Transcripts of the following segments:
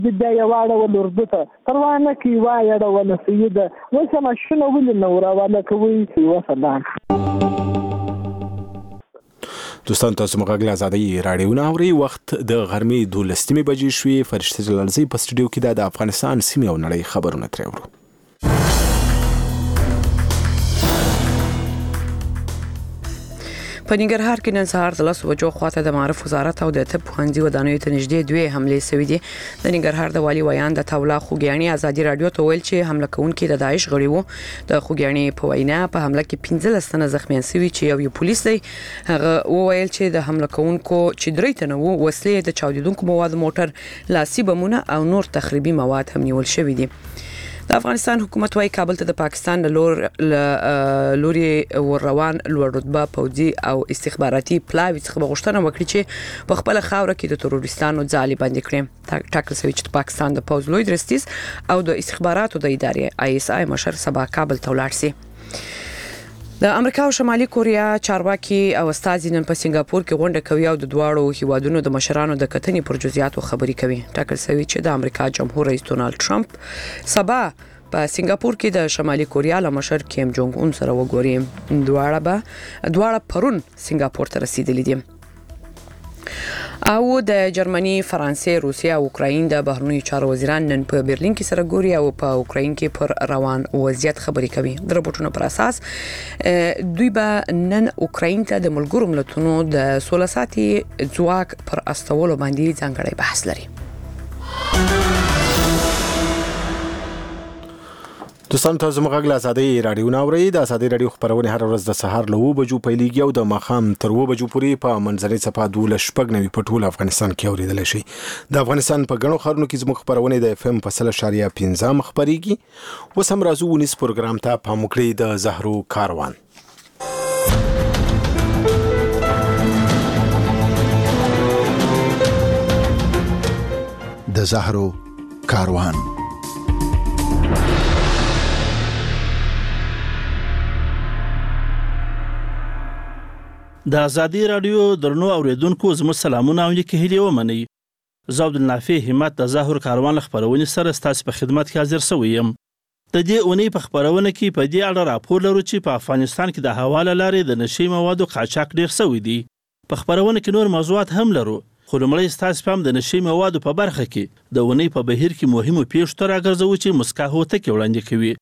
د یواړه ولورده پروانه کی وایړه ول سیده وسمه شنو ول نور ولا کوي وسلام. دوستان تاسو مغاګل آزادۍ رادیو ناوري وخت د غرمې 12 بجې شوې. فرشته جلالزی په سټډیو کې د افغانستان سیمې او نړۍ خبرونه ترېورو. په ننګرهار کې نن سهار د 10 بجو خواته د معرف وزارت او د طب پوهنځي ودانیو ته نږدې دوه حملې شوې دي. د ننګرهار د والي ویان د تولا خوګیانی ازادي رادیو ته ویل چې حمله کوونکي د داعش غړي وو. د خوګیانی په وینا په حمله کې 15 تنه زخمیان شوي چې یو پولیس دی. هغه وویل چې د حمله کوونکو چې درې تنه وو وسلې د چاودیدونکو مواد موټر لاسي بمونه او نور تخریبي مواد هم نیول شوي دي. د افغانستان حکومت وايي کابل ته د پاکستان لوري ورروان لوړ رتبه پوځي او استخباراتي پلاوی څخه غوښتنه وکړي چې په خپل خاوره کې د تروریستانو ځالې باندې کړي. ټاکل شوی چې پاکستان د پوځ لوی درستیز او د استخباراتو د ادارې ISI مشر سبا کابل ته ولاړ شي. د امریکا او شمالي کوریا چارواکي او استازي نن په سنگاپور کې غونډه کوي او د دواړو هیوادونو د مشرانو د کتنې پر جزئیاتو خبري کوي. ټاکل شوی چې د امریکا جمهور رئیس ډونالد ټرمپ سبا په سنگاپور کې د شمالي کوریا له مشر کیم جونګ اون سره وګوري. دواړه پرون سنگاپور ته رسیدلي دي. او د جرمني، فرانسې، روسیې او اوکراین د بهرنیو چارو وزیران نن په برلین کې سره ګوري او په اوکراین کې پر روان وضعیت خبري کوي. د راپورټونو پر اساس دوی به نن اوکراین ته د ملګرو ملتونو د 16 ساعتي ځواک پر استولو باندې ځانګړی بحث لري. دوستان تاسو مغاګل آزادۍ رادیو ناوري. د آزادۍ رادیو خبرونه هر ورځ د سهار له 9 بجو پیلېږي او د ماښام تر 2 بجو پورې په منځنۍ صفحه 12 په ټول افغانستان کې اوریدل شي. د افغانستان په غنو خبرونو کې زموږ خبرونه د FM په 0.5 خبريږي. وسم راځو ونیس پروګرام ته په مکړې د زهرو کاروان. د زهرو کاروان. د ازادي رادیو درنو اوریدونکو زموږ سلامونه او نیکی هیلې ومنئ. زه عبدالنافع همت د زهر کاروان خبرونه سره ستاسو په خدمت کې حاضر شوم. د دې اونۍ په خبرونه کې په دې اړه راپور لرو چې په افغانستان کې د حواله لارې د نشي موادو قاچاق ډیر شوی دی. په خبرونه کې نور موضوعات هم لرو. خو لومړی ستاسو هم د نشي موادو په برخه کې د اونۍ په بهیر کې مهمو پیښو ته راګرځو چې مسکا هوته کې وړاندې کوي.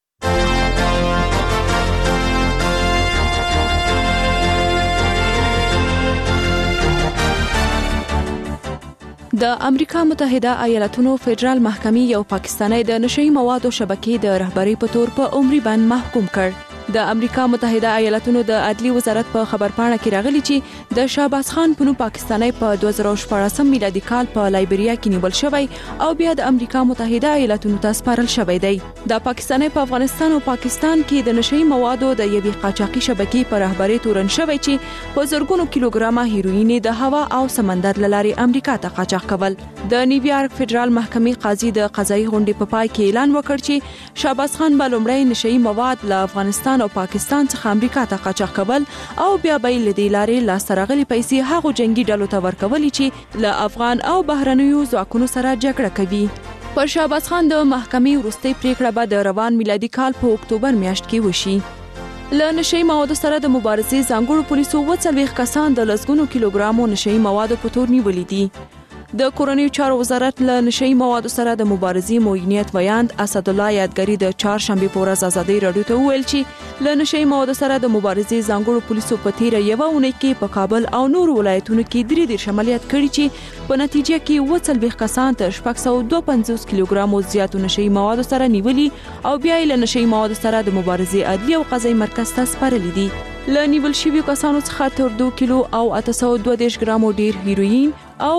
د امریکا متحده ایالاتونو فدرال محکمې یو پاکستانی د نشئی موادو شبکې د رهبری په تور په عمري بند محکوم کړ. د امریکا متحده ایالاتونو د عدلی وزارت په خبرپاڼه کې راغلی چې د شهباز خان په نوم پاکستانی په 2014 میلادي کال په لایبریا کې نیول شوی او بیا د امریکا متحده ایالاتونو ته سپارل شوی دی. د پاکستانی په افغانستان او پاکستان کې د نشئی موادو د یوې قاچاقي شبکې په رهبری تورن شوی چې په زرګونو کیلوګرامه هیروین د هوا او سمندر لارې امریکا ته قاچاق کول. د نیویارک فدرال محکمې قاضي د قضایي غونډې په پای کې اعلان وکړ چې شهباز خان به لومړی نشئی مواد له افغانستان او پاکستان څخه امریکا ته قاچاق کول او بیا به له دې لارې لاسته راغلي پیسې هغو جنگي ډلو ته ورکولې چې له افغان او بهرنیو ځواکونو سره جګړه کوي. پر شهباز خان د محکمې وروستۍ پریکړه به د روان میلادي کال په اکتوبر میاشت کې وشي. له نشئی موادو سره د مبارزې ځانګړو پولیسو 40 کسان د لسګونو کیلوګرامو نشئی موادو په تور نیولي دي. د کورنیو چارو وزارت له نشئی موادو سره د مبارزې موینیت ویاند اسد الله یادګری د چهارشنبه په ورځ ازادي رادیو ته ویل چې له نشئی موادو سره د مبارزې ځانګړو پولیسو په تیر یو اونۍ کې په کابل او نور ولایتونو کې 3 عملیات کړي چې په نتیجه کې 40 کسان ته 652 کیلوګرامو زیاتو نشئی موادو سره نیولي او بیا له نشئی موادو سره د مبارزې عدلی او قضایي مرکز ته سپارلي دي. له نیول شویو کسانو څخه تر 2 کیلو او 832 ګرامو ډیر هیروین او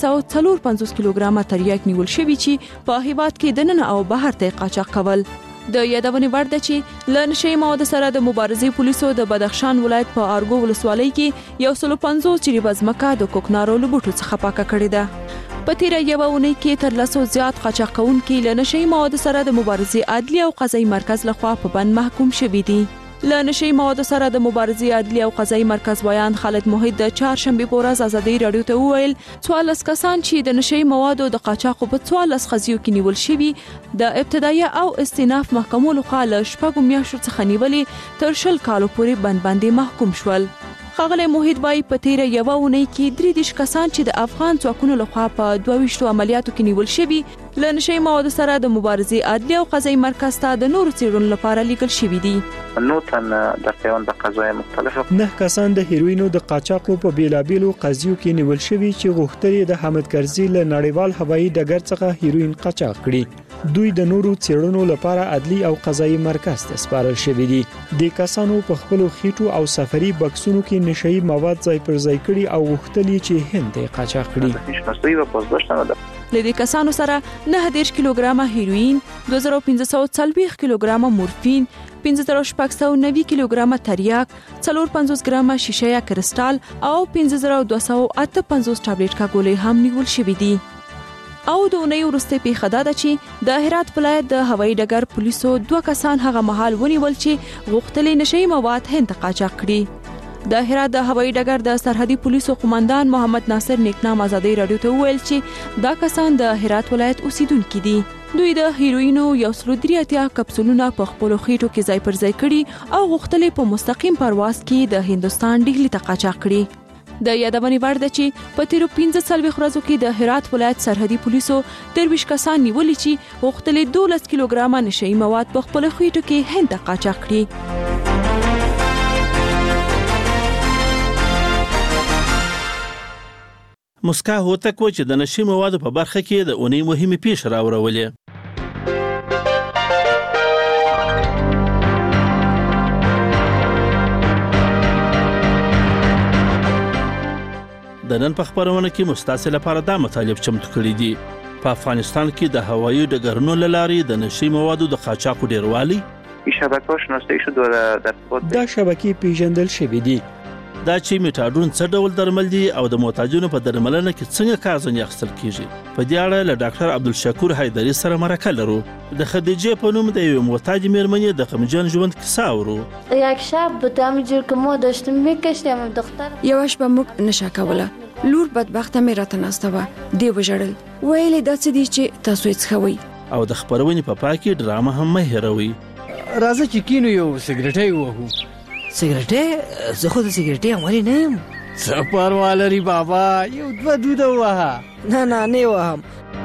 354 کیلوګرامه تریاک نیول شوی چې په هیواد کې دننه او بهر ته قاچاق کول. د یادونې وړ ده چې له نشئی موادو سره د مبارزې پولیسو د بدخشان ولایت په ارګو ولسوالۍ کې 150 چریبه ځمکه د کوکنارو له بوټو څخه پاکه کړې ده. په تیر یو اونۍ کې تر 200 زیات قاچاقونکي له نشئی موادو سره د مبارزې عدلی او قضایي مرکز لخوا په بند محکوم شوي دي. له نشي موادو سره د مبارزې عدلي او قضایي مرکز ویان خالد موحد د چهارشنبه په ورځ ازادي رادیو ته وویل 14 کسان چې د نشي موادو د قاچاق په 14 قضیو کې نیول شوي د ابتدایي او استئناف محکمو لخوا له شپږ میاشتو څخه نیولې تر 10 کالو پورې بندبندي محکوم شول. ښاغلی موحد وايي په تیره یوه اونۍ کې 23 کسان چې د افغان ځواکونو لخوا په 22 عملیاتو کې نیول شوي له نشي موادو سره د مبارزې عدلي او قضایي مرکز ته د نورو څېړنو لپاره لیږل شوي دي. 9 تن در پیوند قضایي مختلفو 9 کسان د هیروینو د قاچاقو په بیلابیلو قضیو کې نیول شوي چې غوښتل د حامد کرزي له نړیوال هوایي ډګر څخه هیروین قاچاق کړي. دوی د نورو څېړنو لپاره عدلي او قضایي مرکز ته سپارل شوي دي. د کسانو په خپل خېټو او سفري بکسونو کې نشئی مواد ځای پر ځای کړي او غوښتل چې هند ته قاچاق کړي. لدې کسانو سره 9 کیلوګرامه هیروین، 2540 کیلوګرامه مورفین، 5690 کیلوګرامه تریاک، 450 ګرامه شیشه کرسټال او 5258 ټابلیټ کاګولې هم نیول شوې دي. او د اونۍ وروسته پیښه ده چې د هرات ولایت د هوایي ډګر پولیسو 2 کسان هغه مهال ونیول چې غوښتل نشئی مواد هند ته قاچاق کړي. د هرات د هوایي ډګر د سرحدي پولیسو قومندان محمد ناصر نیکنام ازادي رادیو ته وویل چې دا کسان د هرات ولایت اوسیدونکي دي. دوی د هیروینو 183 کپسولونه په خپل خېټو کې ځای پر ځای کړي او غوښتل په مستقیم پرواز کې د هندستان ډهلی ته قاچاق کړي. د یادونې وړ ده چې په تیرو 15 ورځو کې د هرات ولایت سرحدي پولیسو 23 کسان نیولي چې غوښتل 12 کیلوګرامه نشئی مواد په خپل خېټو کې هند ته قاچاق کړي. مسکا هوتک و چې د نشئی موادو په برخه کې د اونۍ مهمه پیښه راوړولې. د نن په خبرونه کې مستاسل لپاره دا مطالب چمتو کړی دي. په افغانستان کې د هوایي ډګرونو لارې د نشئی موادو د قاچاق ډیروالي شبکه‌ها شناسایی شده دا شبکې پیژندل شوې دي. دا چې میټاډون څه ډول درمل دي او د محتاجونو په درملنه کې څنګه کارځنی اخیستل کیږي. په دې اړه له ډاکټر عبدالشکور حیدری سره مرکه لرو. د خدیجه په نوم د یو محتاج میرمنې د غمجن ژوند کیسه اورو. یک شب بودم جور که ما داشتیم میکشتیم دختر یو شب موږ نشه کوله. لور بدبخته مې راته ناسته وه. دی وژړل ویلې دا څه دي چې تاسو یې څښوئ. او د خبرونې په پای کې ډرامه هم مه هېروئ. راځه چې کینو یو سګریټي ووهو. سګریټي؟ زه خو د سګریټي عملي نه یم. څه پروا لري بابا، یو 2 دوده ووهه. نه وهم.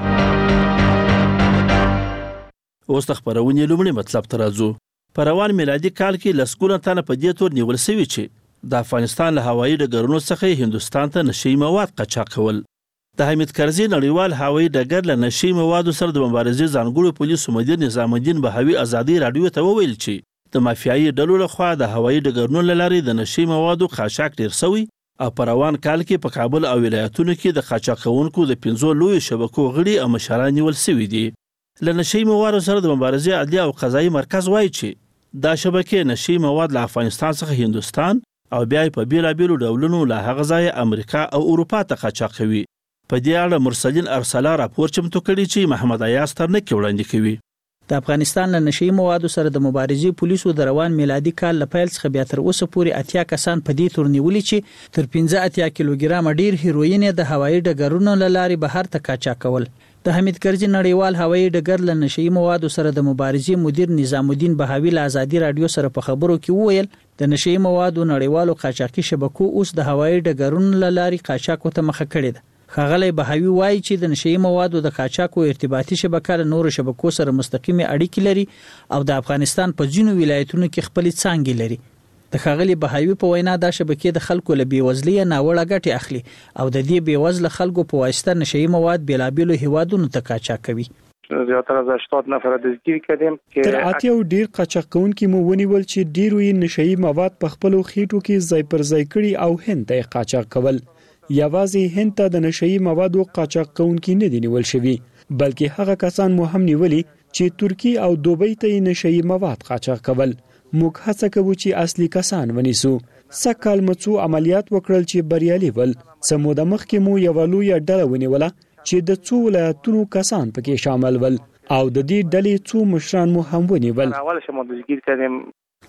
اوس د خبرونې لومړی مطلب ته راځو. په روان میلادي کال کې لسګونه تنه په دې تور نیول شوي چې د افغانستان له هوایي ډګرونو څخه هندوستان ته نشئی مواد قاچاق کول. د حامد کرزي نړیوال هوایي ډګر له نشئی موادو سره د مبارزې ځانګړو پولیسو مدیر نظام الدین بهاوي ازادي رادیو ته وویل چې د مافیایي ډلو لخوا د هوایي ډګرونو لارې د نشئی موادو قاچاق ډیر شوی او په روان کال کې په کابل او ولایتونو کې د قاچاق کوونکو د 15 لوی شبکو غړي او مشران نیول شوي دي. له نشئی موادو سره د مبارزې عدلي او قضایي مرکز وایي چې دا شبکې نشئی مواد له افغانستان څخه هندوستان او بیا په بیلابیلو ډولونو له هغه ځایه امریکا او اروپا ته قاچاق کوي. په دې اړه مرسلین ارسلا راپور چمتو کړی چې محمد ایاز ترنک وړاندې کوي. د افغانستان له نشئی موادو سره د مبارزې پولیسو د روان میلادي کال له پیل څخه بیا تر اوسه پورې 80 کسان په دې تور نیولي چې تر 15 کیلوګرام ډیر هیروین د هوایي ډګرونو لارې بهر ته قاچاق کول. د حامد کرزي نړیوال هوایي ډګر له نشئی موادو سره د مبارزې مدیر نظام الدین بهاوي له ازادي رادیو سره په خبرو کې وویل د نشئی موادو نړیوالو قاچاقي شبکو اوس د هوایي ډګرونو لارې قاچاق ته مخه کړې ده. ښاغلی بهاوي وایي چې د نشئی موادو د قاچاقو ارتباطي شبکه له نورو شبکو سره مستقیمه اړیکې لري او د افغانستان په ځینو ولایتونو کې خپلې څانګې لري. د ښاغلي بهاوي په وینا دا شبکې د خلکو له بیوزلۍ ناوړه ګټې اخلي او د دې بیوزله خلکو په واسطه نشئی مواد بیلابیلو هیوادونو ته قاچاق کوي. زیاتره از 80 نفر دستگیر کردیم که تر اتیا ډیر قاچاق کوونکي مو ونیول چې ډیرو یې نشئی مواد په خپل خېټو کې ځای پر ځای کړي او هند ته قاچاق کول. یوازې هند ته د نشئی موادو قاچاق کوونکي نه دي نیول شوي، بلکې هغه کسان مو هم نیولي چې ترکی او دوبۍ ته نشئی مواد قاچاق کول. موږ هڅه کوو چې اصلي کسان ونیسو. سکهال مڅو عملیات وکړل چې بریالي ول. سمو د مخکې مو یو لوی ډله ونیوله چې د څو ولایتونو کسان پکې شامل ول او د دې ډلې څو مشران مو هم ونیول. اول شمو دزگیر کردیم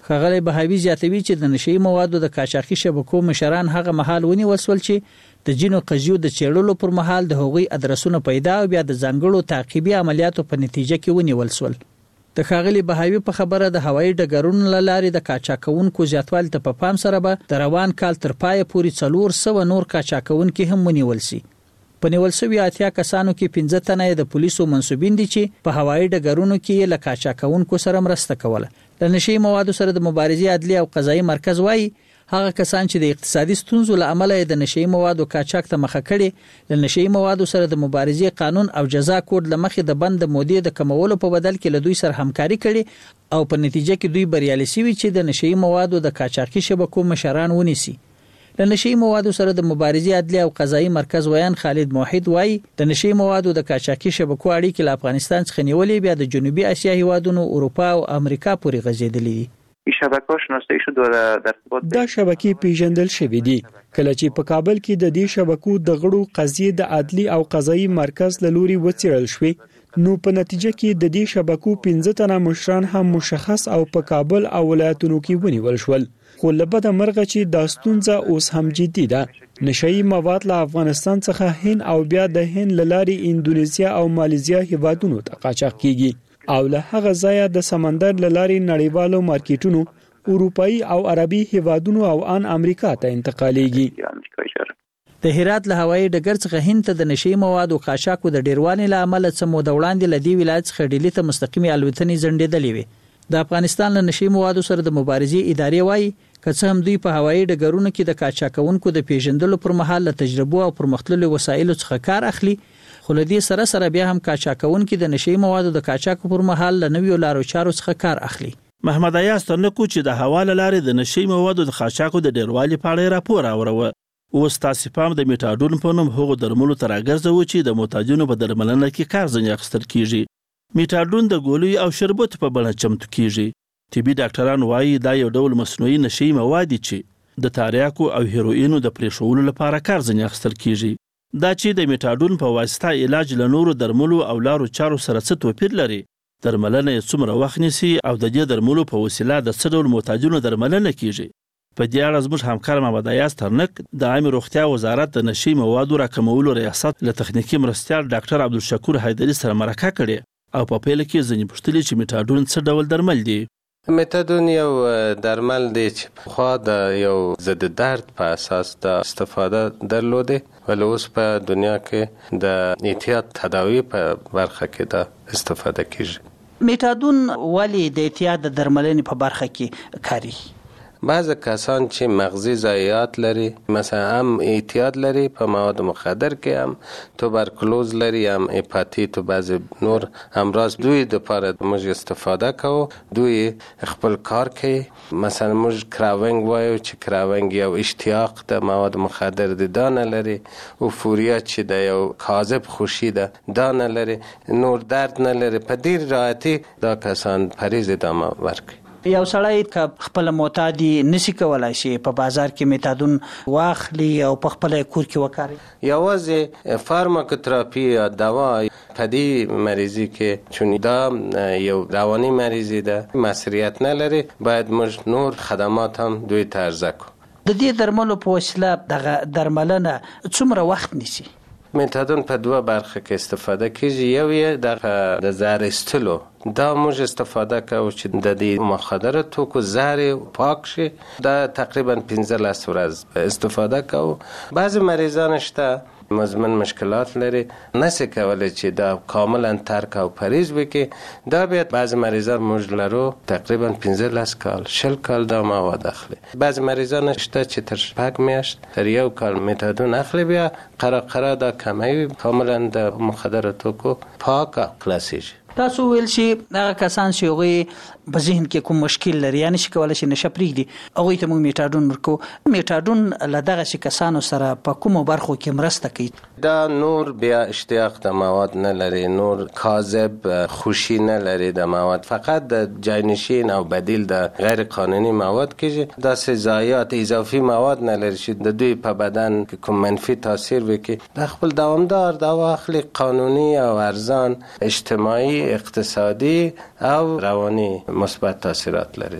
ښاغلی بهاوي زیاتوي چې د نشئی موادو د قاچاقي شبکو مشران هغه مهال ونیول شول چې د جینو قضیو د چیرلو پر مهال د هغوی ادرسونه پیدا او بیا د ځانګړو تعقیبي عملیاتو په نتیجه کې ونیول شول. د ښاغلي بهاوي په خبره د هوایي ډګرونو له لارې د قاچاقونکو زیاتوالي ته په پام سره به د روان کال تر پایه پورې 400 نور قاچاقونکي هم ونیول شي. په نیول شوي 80 کسانو کې 15 تنه د پولیسو منسوبین دي چې په هوایي ډګرونو کې له قاچاقونکو سره مرسته کوله. د نشئی موادو سره د مبارزې عدلي او قضایي مرکز وایي هغه کسان چې د اقتصادي ستونزو له امله د نشئی موادو قاچاق ته مخه کړي د نشئی موادو سره د مبارزې قانون او جزا کوډ لمخې د بند مودې د کمولو په بدل کې له دوی سره همکاري کړي او په نتیجه کې دوی بریالي شوي چې د نشئی موادو د قاچاقي شبکو مشران ونیسي. د نشئی موادو سره د مبارزې عدلي او قضایي مرکز ویان خالد موحد وایي د نشئی موادو د قاچاقي شبکو اړیکې له افغانستان څخه نیولې بیا د جنوبي اسیا هیوادونو اروپا او امریکا پورې غځېدلې دي. دا شبکې پیژندل شوې دي کله چې په کابل کې د دې شبکو د غړو قضیې د عدلي او قضایي مرکز له لوري وڅېړل شوې نو په نتیجه کې د دې شبکو 15 تنه مشران هم مشخص او په کابل او ولایتونو کې ونیول شول. خو لبد مرغه چې دا ستونزه اوس هم جدي ده. نشئی مواد له افغانستان څخه هند او بیا د هند لاري اندونیزیا او ماليزیا هیوادونو ته قاچاق کیږي او له هغه ځایه د سمندر لاري نړیوالو مارکیټونو اروپאי او عربي هیوادونو او ان امریکا ته انتقالېږي. د هرات له هوایي ډګر څخه هند ته د نشئی موادو قاچاقو د ډیروالي له امله څه موده وړاندې له دې ولایت څخه ډیلي ته مستقیمي الوتنې ځنډېدلې وې. د افغانستان له نشئی موادو سره د مبارزې ادارې وایي که څه هم دوی په هوایي ډګرونو کې د قاچاقونکو د پیژندلو پر مهال له تجربو او پرمختللو وسایلو څخه کار اخلي خو له دې سره بیا هم قاچاقونکي د نشئی موادو د قاچاق پر مهال له نویو لارو چارو څخه کار اخلي. محمد ایاز ترنکو چې د حواله لارې د نشئی موادو د قاچاقو د ډیروالي په اړه راپور اوروه. اوس تاسو پام د میټاډون په نوم هغو درملو ته راګرځوو چې د محتاجینو په درملنه کې کار ځنې اخیستل کیږي. میټاډون د ګولیو او شربت په بڼه چمتو کیږي. طبي ډاکټران وایي دا یو ډول مصنوعي نشئی مواد چې د تاریاکو او هیروینو د پریښولو لپاره کار ځنې اخیستل کیږي. دا چې د میټاډون په واسطه علاج له نورو درملو او لارو چارو سره څه توپیر لري، درملنه یې څومره وخت نیسي او د دې درملو په وسیله د څه ډول محتاجینو درملنه کیږي. په دې اړه زموږ همکار محمد ایاز ترنک د عامه روغتیا وزارت د نشئی موادو راکمولو ریاست له تخنیکی مرستیال ډاکټر عبدالشکور حیدري سره مرکه کړې او په پیل کې ځینې پوښتلې چې میټاډون څه ډول درمل دی. میتادون یو درمل دی چې خو د یو ضد درد په اساس د استفاده درلوده ول اوس په دنیا کې د احتیاط تداوی په برخه کې د استفاده کیږي. میتادون ولی د احتیاط د درملنې په برخه کې کاری؟ بعض کسان چې مغزی ضایعات لري مثلا هم اعتیاد لري په مواد مخدر کې هم توبرکلوز لري هم هپاتیت و بعض نور امراض دوی د پاره موږ استفاده کوو دوی خپل کار کوي مثلا موږ کراونګ وایو چې کراونګ یو اشتیاق د مواد مخدر د دانه لري او فوریا چې د یو کاذب خوشی ده دانه لري نور درد نه لري په ډیر راحتي دا کسان پریز دمه ورکي. یو سړی که خپل معتادي نسی کولای شي په بازار کې میتادون واخلي او په خپل کور کې وکاري. یوازې فارماکوتراپي یا دوا په دې مریضي کې چون دا یو رواني مریضي ده مسؤلیت نه لري باید موږ نور خدمات هم دوی ته عرضه کوو. د دې درملو په وسیله د درملنه څومره وخت نیسي؟ میتادون په دوه برخه کې استفاده کیږي. یو یې د زهر ایستلو دا موږ استفاده کوو چې د دې مخدره توکو زهر پاک شي دا تقریبا 15 ورځې استفاده کوو. بعضی مریضان شته مزمن مشکلات لري نسی کولی چې دا کاملا ترک او پریز وکړي دا بیا بعضی مریضان موږ لرو تقریبا 15 کال 60 کال دا مواد اخلي. بعضی مریضان شته چې تر 6 میاشت تر 1 کال میتادون اخلي بیا قره دا کموي کاملا د مخدره توکو پاک خلاصيږي. تاسو ویل شي هغه کسان چې هغه په ذهن کې کوم مشکل لري یعنی چې کولای شي نشه پرېږدي هغه ته موږ میټاډون ورکو. میټاډون له دغه کسانو سره په کومو برخو کې مرسته کوي؟ دا نور بیا اشتیاق د مواد نه لري نور کاذب خوشی نه لري د مواد فقط د جاینشین او بدیل د غیر قانوني مواد کېږي دا سه ضایعات اضافي مواد نه لري چې د دوی په بدن کې کوم منفي تاثیر وکړي. د خپل دوامدار دوا اخلي قانوني او ارزان اجتماعي اقتصادي او رواني مثبت تاثیرات لري.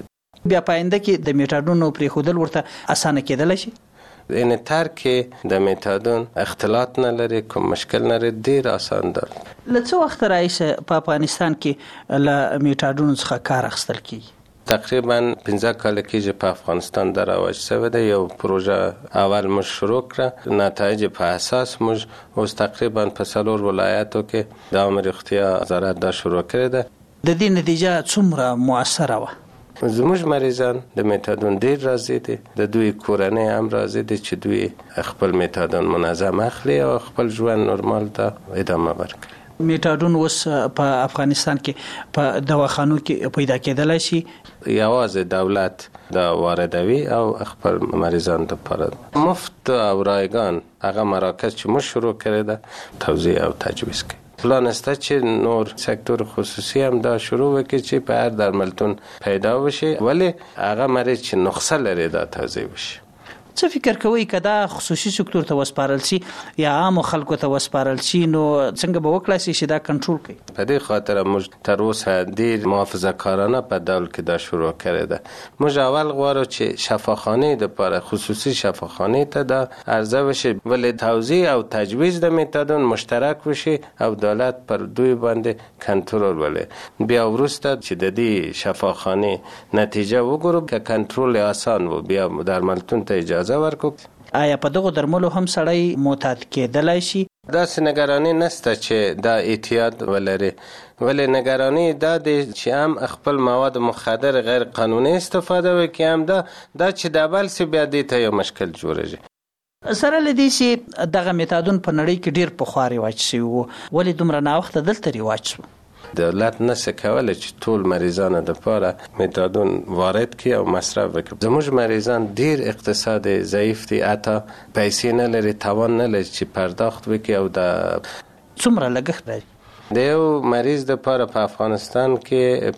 بیا پاینده کې د میټادون پرې خودل ورته اسانه کېدل شي. این ترک د میتادون اختلاط نه لري، کوم مشکل نه لري، ډیر آسان ده. لڅ وخت راځي په افغانستان کې له میټادون څخه کار اخیستل کیږي. تقریبا 15 کال کېږي په افغانستان در رواج شوی دی. یو پروژه اول موږ شروع کړه، نتایج په اساس موږ اوس تقریبا په 4 ولایتو کې د عامه روغتیا وزارت دا شروع کړی ده. د دې نتیجه څومره موثره وه؟ زموږ مریضان د میتادون ډیر راضي دي، د دوی کورنۍ هم راضي دي چې دوی خپل میتادون منظم اخلي او خپل ژوند نورمال ته ادامه ورکړي. میټادون اوس په افغانستان کې په دواخانو کې پیدا کېدلی شي؟ یوازې دولت دا واردوي او خپل مریضان لپاره مفت او رایگان هغه مراکز چې موږ شروع کړی ده توزیع او تجویز کړي. پلان است چې نور سکتور خصوصی هم دا شروع وکړي چې په هر درملتون پیدا وشي، ولی هغه مریض چې نسخه لري دا توزیع وشي. څه فکر کوي که دا خصوصي سکتور ته وسپارل شي یا عام خلکو ته وسپارل شي نو څنګه به وکړای شي چې دا کنټرول کړي؟ په دې خاطر موږ تر اوسه ډیر محافظه کارانه په ډول کې دا شروع کړی ده. موږ اول غواړو چې شفاخانه لپاره خصوصي شفاخانه ته دا عرضه وشي، ولی توزیع او تجویز د میتادون مشترک وشي او دولت پر دوی باندې کنټرول ولري. بیا وروسته چې د دې شفاخانه نتیجه وګورو که کنټرول آسان و بیا درملتون ته اجازه ورکو. آیا په دغه درملو هم سړی معتاد کېدلی شي؟ داسې نگرانی نسته چې دا اعتیاد ولري، ولی نگرانی دا دی چې هم خپل مواد مخدر غیر قانوني استفاده وکړي، هم دا چې د بل څه بیا دې ته یو مشکل جوړېږي. سره له دې چې دغه میتادون په نړۍ کې ډیر پخوا رواج شوی و، ولې دومره ناوخته دلته رواج شو؟ دولت نشي کولی چې ټول مریضانو لپاره میتادون وارد کړي او مصرف وکړي. زموږ مریضان ډیر اقتصاد ضعیف دي، حتی پیسې نه لري، توان نه لري چې پرداخت وکړي. او دا څومره لګښت دی؟ د یو مریض لپاره په افغانستان کې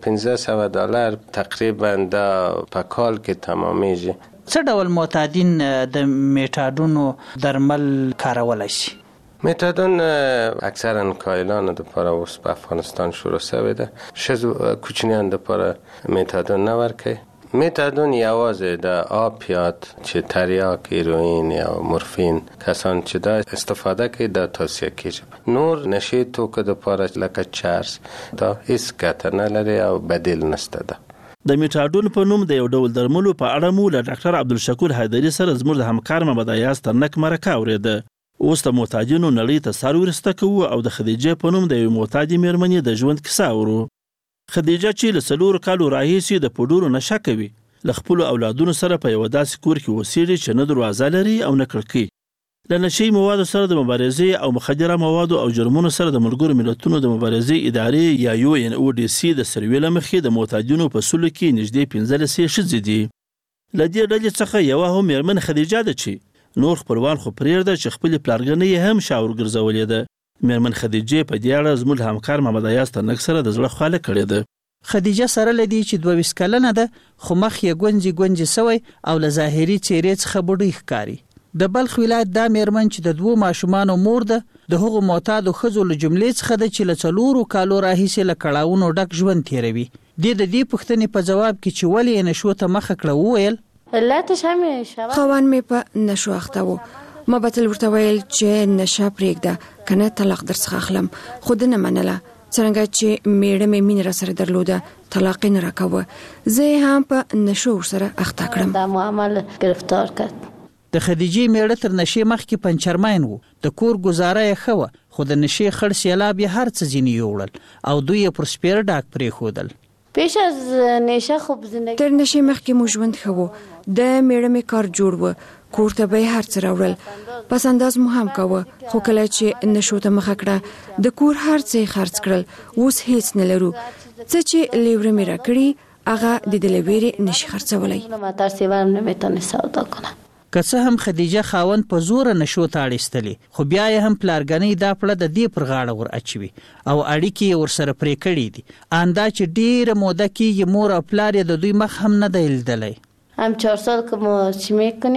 $1500 تقریبا دا په کال کې تمامیږي. څه ډول معتادین د میټادونو درمل کارولای شي؟ میتادون اکثرا کایلان لپاره اوس په افغانستان شروع شوی ده. شزو کوچنیان لپاره میتادون نه ورکوي. میتادون یوازې د آپیات چې تریاک، هیروئین یا مورفین کسان چې دا استفاده کوي دا توصیه کیږي. نور نشي توکو لپاره لکه چرس دا هیڅ ګټه نه لري او بدیل نشته ده. د میټادون په نوم د یو ډول درملو په اړه مو له ډاکټر عبدالشکور حیدري سره زموږ د همکار محمد ایاز ترنک مرکه اورېده. اوس د معتادینو نړۍ ته سر ورسته کوو او د خدیجې په نوم د یوې معتادې مېرمنې د ژوند کیسه اورو. خدیجه چې له 4 کالو راهیسې د پوډرو نشه کوي، له خپلو اولادونو سره په یوه داسې کور کې اوسېږي چې نه دروازه لري او نه کړکۍ. له نشهیي موادو سره د مبارزې او مخدره موادو او جرمونو سره د ملګرو ملتونو د مبارزې ادارې یا UNODC د سروې له مخې د معتادینو په سلو کې نږدې 15 ښځې دي. له دې ډلې څخه یوه هم مېرمن خدیجه ده چې نور خپلوان خو پرېږده چې خپلې پلارګنۍ هم شاور ګرځولې ده. مېرمن خدیجې په دې اړه زموږ همکار محمد ایاز ترنک سره د زړه خواله کړې ده. خدیجه سره لدی چې 22 کلنه ده، خو مخ یې ګونجي سوی او له ظاهري چهرې څخه بډۍ ښکاري. د بلخ ولایت دا مېرمن چې د 2 ماشومانو مور ده، د هغو معتادو ښځو له جملې څخه ده چې له 4 کالو راهیسې له کړاوونو ډک ژوند تېروي. د دې پوښتنې په جواب کې چې ولې یې نشو ته مخه کړه وویل علتش همین شبه خوان می په نشو اخته وو. ما به تل ورته ویل چې نشه پرېږده کنه طلاق درڅخه اخلم، خو نه منله. څنګه چې میړه مې مين را سره درلوده طلاق نه راکوه، زه هم په نشو سره اخته کړم. دا معامل گرفتار کړ. د خدیجې میړه تر نشې مخکې پنچرماین وو، د کور گزاره یې ښه وه، خو د نشې خړ سیلاب یې هر څه ځینې یوړل او دوی یې پر سپېره ډاک پرېښودل. پیش از نشه خوب زندگی تر نشې مخکې مو ژوند ښه و، د میړه مې کار جوړ و، کور ته به یې هر څه راوړل، پس انداز مو هم کوه. خو کله چې نشو ته مخه کړه د کور هر څه یې خرڅ کړل، اوس هیڅ نه لرو. څه چې لیوره مې راکړي هغه د دې له ویرې نشي خرڅولی. متاسفانه نمیتونه سودا کنه. که څه هم خدیجه خاوند په زوره نشو ته اړیستلی، خو بیا یې هم پلارګنۍ دا پړه د دې پر غاړه ور اچوي او اړیکې یې ورسره پرې کړي دي. اندا چې ډېره موده کېږي مور او پلار یې د دوی مخ هم نه دی لیدلی. هم 4 سال که ما چی میکنیم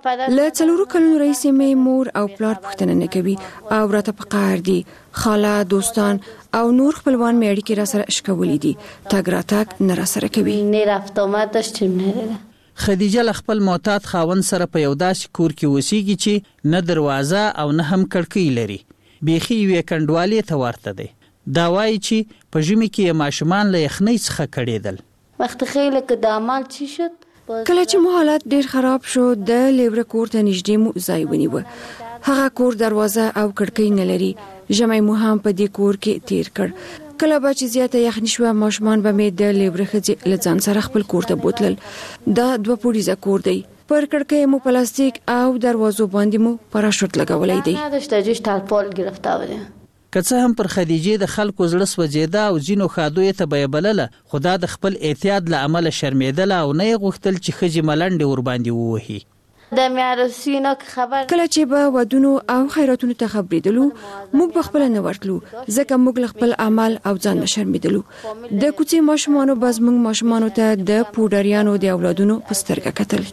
له 4 کلونو راهیسې مې مور او پلار پوښتنه نه کوي او راته په قهر دي. خاله، دوستان او نور خپلوان مې اړیکې را سره اشکولې دي. تګ راتګ نه را سره کوي. نه رفت آمد داشتیم نه. خدیجه ل خپل معتاد خاوند سره په یو داسې کور کې اوسېږي چې نه دروازه او نه هم کړکۍ لري. بیخي یوې کنډوالې ته ورته دی. دا وایي چې په ژمي کې ماشومان له یخنۍ څخه کړېدل. وقتی خیلی که د عمل چی شد کله چې مو حالت ډیر خراب شو د لیبره کور ته نږدې مو ځای ونیوه. هغه کور دروازه او کړکۍ نه لري. ژمی مو هم په دې کور کې تیر کړ. کله به چې زیاته یخني شوه ماشومان به مې د لیبره ښځې له ځان سره خپل کور ته بوتلل. دا 2 پوړیزه کور دی. پر کړکۍ مو پلاستیک او دروازو باندې مو پاراشوت لګولی دی. نداشته جوش ترپال گرفته بوده. که څه هم پر خدیجه د خلکو زړه سوځېده او ځینو ښادیو ته به یې بلله، خو دا د خپل احتیاط له امله شرمېدله او نه یې غوښتل چې ښځې ملنډې ورباندې ووهي. د میارسي نه خبر کله چې به ودونو او خیراتونو ته خبرېدلو موږ به خپل نه ورتلو ځکه موږ له خپل عمل او ځان نه شرمېدلو. د کوڅې ماشومانو به زموږ ماشومانو ته د پودریانو د اولادونو په سترګه کتل.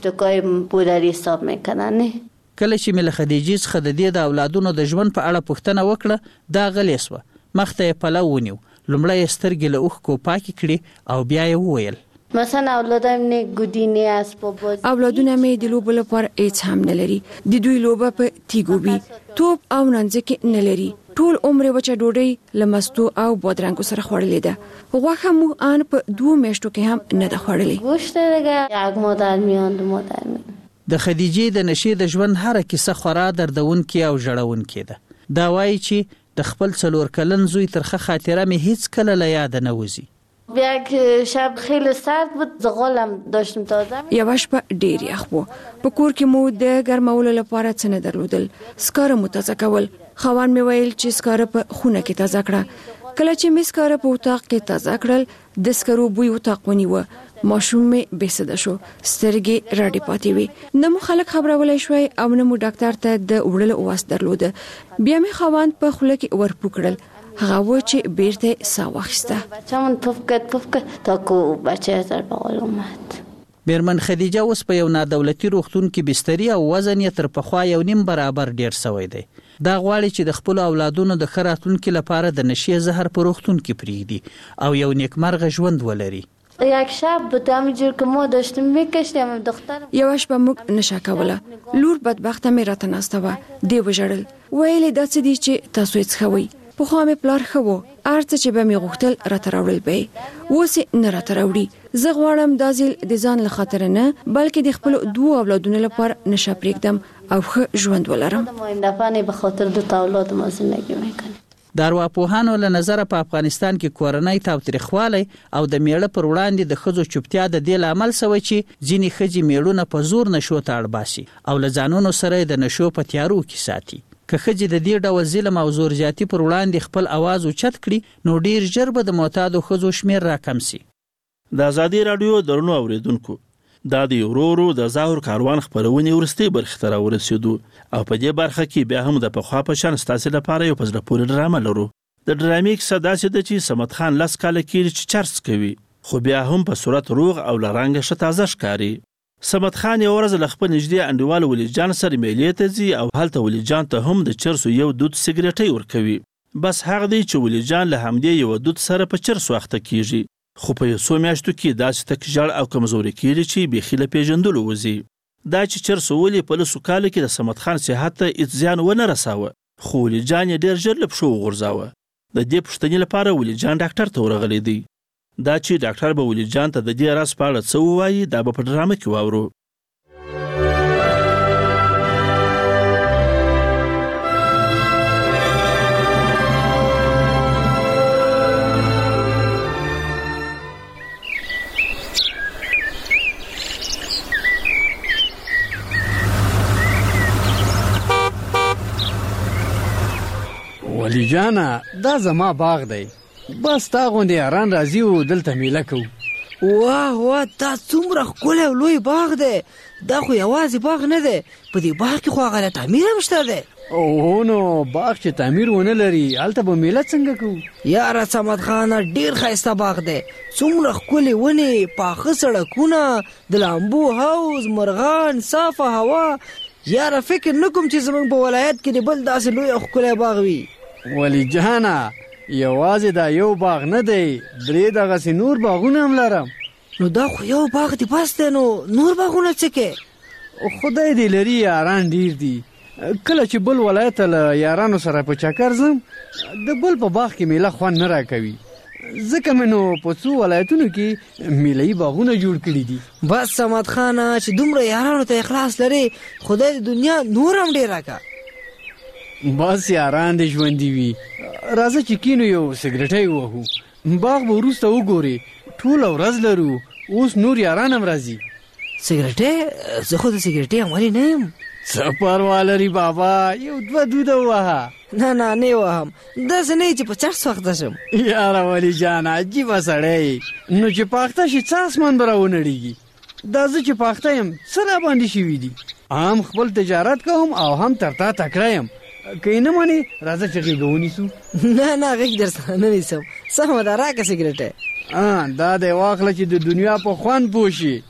پودری حساب میکنن. کله چې مې له خدیجې څخه د دې د اولادونو د ژوند په اړه پوښتنه وکړه دا غلې سوه. مخ ته یې پلو ونیو. لومړی یې سترګې له اوښکو پاکې کړې او بیا یې وویل مثلا اولادم نه ګودینه اسباب بازی. اولادونه مې د لوبو لپاره هیڅ هم نه لري. د دوی لوبه په تیګو وي. توپ او نانځکې نه لري. ټول عمر وچه ډوډۍ لمستو او بادرنګو سره خوړلې ده. غوښه مو ان په 2 میاشتو کې هم نه ده خوړلې. گوشت دیگه یک مادر میان 2 مادر میان. د خدیجې د نشې د ژوند هر کیسه خورا دردونکې او ژړونکې ده. دا وایي چې د خپل 4 کلن زوی ترخه خاطره مې هیڅ کله له یاد نه وځي. یک شب خیلی سرد بود. زغالم داشتم تازه. یوه شپه ډیر یخ و. په کور کې مو د ګرمولو لپاره څه نه درلودل. سکاره مو تازه کول. خاوند مې ویل چې سکاره په خونه کې تازه کړه. کله چې مې سکاره په اتاق کې تازه کړل د سکرو بوی اتاق ونیوه. ماشوم مې بېسده شو. سترګې راډې پاتې وې. نه مو خلک خبرولای شوی او نه مو ډاکټر ته د وړلو واس درلوده. بیا مې خاوند په خوله کې ورپو کړل. هغه و چې بیرته ساه واخیسته. بچه‌مون پفکت تا کو بچه تر بغل اومد. میرمن خدیجه اوس په یو نادولتي روغتون کې بستري او وزن یې تر پخوا 1.5 برابر ډیر شوی دی. دا غواړي چې د خپل اولادونو د ښه راتلونکي لپاره د نشې زهر په روغتون کې پرېږدي او یو نیکمرغه ژوند ولري. یک شب بود همینجور که ما داشتیم میکشتیم دختر. یو شب موږ نشه کوله. لور بدبخته مې راته ناسته وه. دی وژړل. ویلې دا څه دي چې تاسو یې څښوئ. پخوا مې پلار ښه و. هر څه چې به مې غوښتل راته راوړل به یې. اوس یې نه راته راوړي. زه غواړم دا ځل د ځان له خاطره نه بلکې د خپلو 2 اولادونو لپاره نشه پرېږدم او ښه ژوند ولرم. این دفعه نه به خاطر 2 اولاد ما زندگی میکنم. د ارواپوهانو له نظره په افغانستان کې کورنۍ تاوتریخوالی او د میړه پر وړاندې د ښځو چوپتیا د دې لامل شوی چې ځینې ښځې میړونه په زور نشو ته اړ باسي او له ځانونو سره د نشو په تیارو کې ساتي. که ښځې د دې ډول ظلم او زور زیاتي پر وړاندې خپل اواز اوچت کړي نو ډیر ژر به د معتادو ښځو شمیر راکم سي. د ازادي راډیو درنو اوریدونکو دا د ورورو د ظاهر کاروان خبرونه ورستي برخه تر ورسېدو او په دې برخه کې بیا هم د پخوا په شان ستاسو لپاره یو پزله پورې ډرامه لرو. د ډرامې کیسه داسې ده چې سمت خان لاس کال کې چې چرس کوي خو بیا هم په صورت روغ او لرنګ شه تازه ښکاری. سمت خان یو ورځ له خپل نږدې انډیوال ولی جان سره میلې ته ځي او هلته ولی جان ته هم د چرسو یو دود سیګریټي ورکوي. بس هغه دی چې ولی جان له همدې یو دود سره په چرسو وخت کېږي. خو په 100 میاشتو کې داسې تکجړ او کمزوري کېږي چې بېخي له پیژندلو وځي. دا چې چرسو ولې په 100 کالو کې د سمت خان صحت ته هېڅ زیان ونه رساوه خو ولی جان یې ډېر ژر له پښو وغورځاوه. د دې پوښتنې لپاره ولی جان ډاکټر ته ورغلی دی. دا چې ډاکټر به ولی جان ته د دې راز په اړه څه ووایي دا به په ډرامه کې واورو. ولی جانا دا زما باغ دی. بس تا غوندې یاران راځي او دلته میله کوو. واه واه دا څومره ښکلی او لوی باغ دی. دا خو یوازې باغ نه دی په دې باغ کې خو هغه د تعمیر هم شته دی. اوه نو باغ چې تعمیر ونه لري هلته به میله څنګه کوو؟ یاره صمد خانه ډېر ښایسته باغ دی. څومره ښکلې ونې، پاخه سړکونه، د لامبو حوض، مرغان، صافه هوا. یاره فکر نه کوم چې زمونږ په ولایت کې د بل داسې لوی او ښکلی باغ وي. ولی جانه یوازې دا یو باغ نه دی، 3 دغسې نور باغونه هم لرم. نو دا خو یو باغ دی بس دی، نو نور باغونه څه کې؟ خدای دې لري یاران ډیر دي. کله چې بل ولایت له یارانو سره په چکر ځم د بل په باغ کې میله خوند نه راکوي، ځکه مې نو په څو ولایتونو کې میله‌یي باغونه جوړ کړي دي. بس صمد خانه چې دومره یارانو ته اخلاص لري، خدای د دنیا نور هم ډیر راکا. بس یاران دې ژوندي وي. راځه چې کینو یو سګریټۍ ووهو، باغ به وروسته وګورې، ټوله ورځ لرو، اوس نور یاران هم راځي. سګریټۍ؟ زه خو د سګریټۍ عملي نه یم. څه پروا لري بابا، یو 2 دوده ووهه. نه وهم، داسې نه چې په چرس وخته شم. یاره ولی جان عجیبه سړی، نو چې پاخته شي څه اسمان به راونړېږي. دا زه چې پاخته یم څه راباندې شوي دي، هم خپل تجارت کوم او هم تر تا تکړه یم. که یې نه منې راځه چې غېږه ونیسو. نه غېږ در سره نه نیسم. سمه ده راکړه سګریټۍ. دا دی واخله چې د دنیا په خوند پوه شي.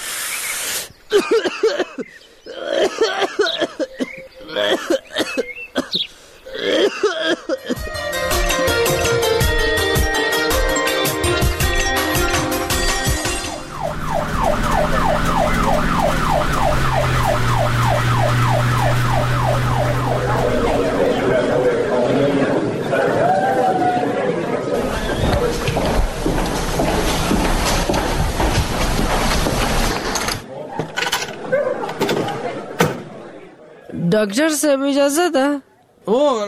ډاکټر صاحب اجازه ده؟ او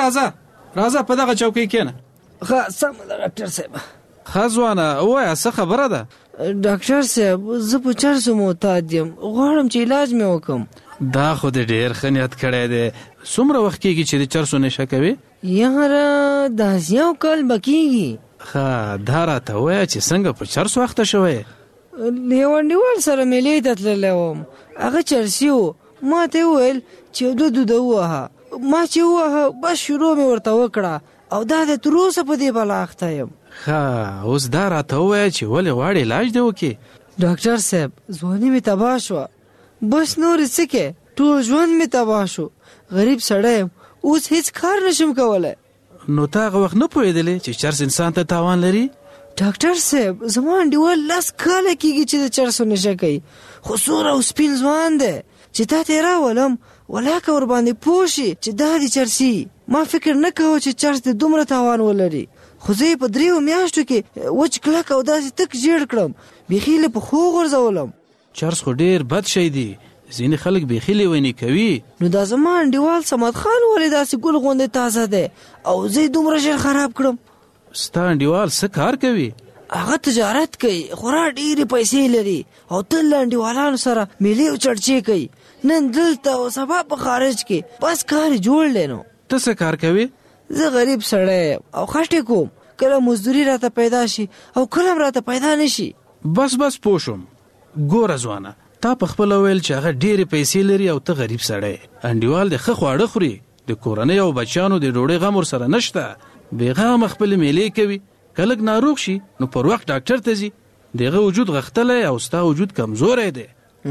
راځه په دغه چوکۍ کېنه. ښه سمه ده ډاکټر صاحب. ښه ځوانه ووایه څه خبره ده؟ ډاکټر صاحب زه په چرسو معتاد یم، غواړم چې علاج مې وکړم. دا خو دې ډېر ښه نیت کړی دی. څومره وخت کېږي چې د چرسو نشه کوې؟ یاره داسې یو کال به کېږي. ښه دا راته ووایه چې څنګه په چرسو اخته شوی؟ یو انډیوال سره میلې ته تللی وم، هغه چرسي و. ما ته وویل چې 2 دوده ووهه. ما چې ووهه بس شروع مې ورته وکړه او دا د تر اوسه په دې بلا اخته یم. ښه اوس دا راته ووایه چې ولې غواړې علاج دې وکړې؟ ډاکټر صاحب ځواني مې تباه شوه، بس نور څه کې ټول ژوند مې تباه شو. غریب سړی یم، اوس هیڅ کار نشم کولی. نو ته هغه وخت نه پوهېدلې چې چرس انسان ته تاوان لري؟ ډاکټر صاحب زما انډیوال 10 کاله کېږي چې د چرسو نشه کوي، خو سور او سپین ځوان دی چې تا ته یې راولم ولاکه ورباندې پوه شي چې دا دي چرسي. ما فکر نه کوه چې چرس د دومره تاوان ولري، خو زه یې په 3 میاشتو کې وچ کلک او داسې تک ژیړ کړم، بیخي له پښو غورځولم. چرس خو ډېر بد شی دی، ځینې خلک بیخي لیوني کوي. نو دا زما انډیوال صمد خان ولې داسې ګل غوندې تازه دی او زه یې دومره ژر خراب کړم؟ ستا انډیوال څه کار کوي؟ هغه تجارت کوي، خورا ډېرې پیسې لري او تل له انډیوالانو سره میلې او چړچې کوي، نن دلته او سبا په خارج کې، بس کار یې جوړ دی. نو ته څه کار کوې؟ زه غریب سړی یم او خټې کوم، کله مزدوري راته پیدا شي او کله هم راته پیدا نشي. بس پوه شوم. ګوره ځوانه، تا په خپله ویل چې هغه ډېرې پیسې لري او ته غریب سړی. انډیوال د ښه خواړه خوري، د کورنۍ او بچیانو د ډوډۍ غم ورسره نشته، بېغمه خپلې میلې کوي. که لږ ناروغ شي نو پر وخت ډاکټر ته ځي، دغه وجود غښتلی او ستا وجود کمزوری دی.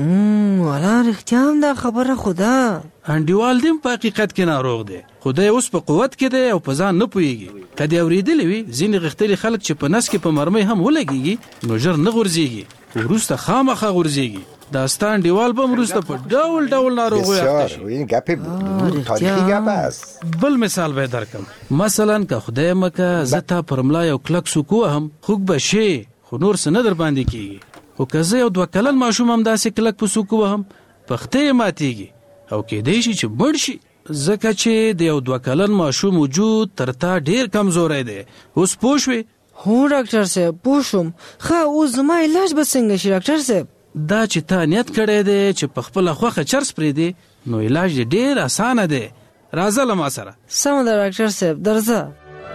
والا رښتیا هم دا خبره خو ده. انډیوال دې په حقیقت کې ناروغ دی، خو دی اوس په قوت کې دی او په ځان نه پوهېږي. که دې اورېدلی وي ځینې غښتلي خلک چې په نس کې په مرمۍ هم ولګېږي نو ژر نه غورځېږي، وروسته خامخا غورځېږي. دا ستا انډیوال به هم وروسته په ډول ناروغیو اخته شي. بل مثال به یې درکړم. مثلا که خدای مکه زه تا پر ملا یو کلک سوک ووهم، خوږ به شې خو نور څه نه در باندې کېږي. خو که زه یو 2 کلن ماشوم هم داسې کلک په سوک ووهم، پښتۍ یې ماتېږي او کېدی شي چې مړ شي، ځکه چې د یو 2 کلن ماشوم وجود تر تا ډېر کمزوری دی. اوس پوه شوې؟ هو ډاکټر صاحب پوه شوم. ښه اوس زما علاج به څنګه شي ډاکټر صاحب؟ دا چې تا نیت کړی دی چې په خپله خوښه چرس پرېږدې نو علاج دې ډېر اسانه دی. راځه له ما سره. سمه ده ډاکټر صاحب درځه.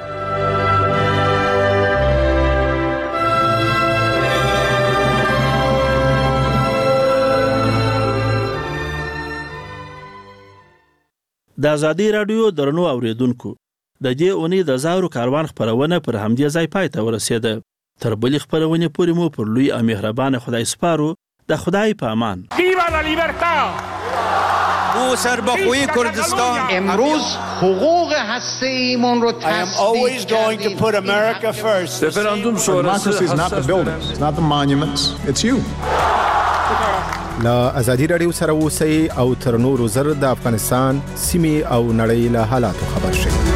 د ازادي رادیو درنو اوریدونکو، د دې اونۍ د زهرو کاروان خپرونه پر همدې ځای پای ته ورسېده. تر بلې خپرونې پورې مو پر لوی او مهربانه خدای سپارو. د خدای په امان. او سربخوی کردستان. امروز حقوق هسته‌ایمون رو always going to put America first. Referendum sonrası is not the buildings, it's not the monuments, it's you. لا ازادي رادیو سره اوسئ او تر نورو زر د افغانستان سیمه او نړۍ له حالاتو خبر شئ.